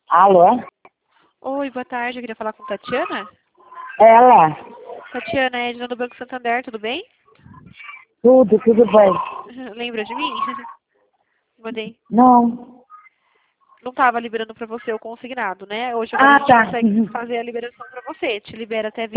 Alô? Oi, boa tarde. Eu queria falar com Tatiana. Ela? Tatiana, é Edna do Banco Santander, tudo bem? Tudo bem. Lembra de mim? Mandei. Não. Não estava liberando para você o consignado, né? Hoje agora a Ah, gente tá. consegue fazer a liberação para você. Te libera até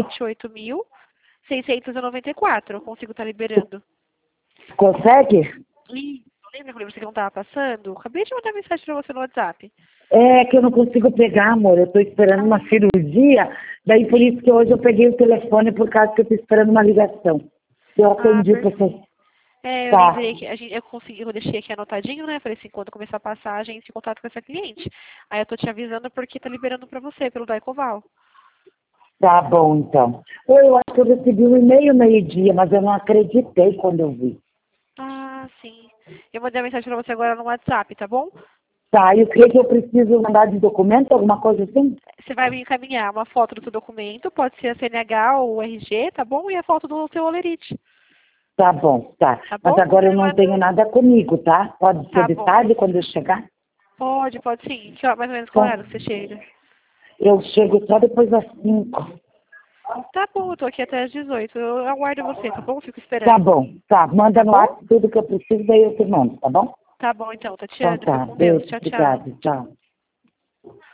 28.694. Eu consigo estar liberando. Consegue? Ih, não lembra quando você que não estava passando? Acabei de mandar mensagem para você no WhatsApp. É que eu não consigo pegar, amor. Eu tô esperando uma cirurgia. Daí por isso que hoje eu peguei o telefone por causa que eu tô esperando uma ligação. Eu atendi pra Perfeito. você. Eu Tá. lembrei que eu deixei aqui anotadinho, né? Falei assim, quando começar a passar, a gente em contato com essa cliente. Aí eu tô te avisando porque tá liberando para você pelo Daicoval. Tá bom, então. Eu acho que eu recebi um e-mail meio-dia, mas eu não acreditei quando eu vi. Ah, sim. Eu mandei a mensagem pra você agora no WhatsApp, tá bom? Tá, e o que eu preciso mandar de documento, alguma coisa assim? Você vai me encaminhar uma foto do seu documento, pode ser a CNH ou o RG, tá bom? E a foto do seu olerite, Tá bom, tá. tá Mas bom? agora Você eu me não manda... tenho nada comigo, tá? Pode ser Tá de bom. tarde quando eu chegar? Pode sim. Mais ou menos qual Tá. hora você chega? Eu chego só depois das 5. Tá bom, eu tô aqui até às 18. Eu aguardo você, tá bom? Fico Tá esperando. bom, tá. Manda Tá no bom? WhatsApp tudo que eu preciso, daí eu te mando, tá bom? Tá bom então, Então Tatiana. Fica tá. com Deus. Beijo, Tchau, tchau. obrigado, tchau.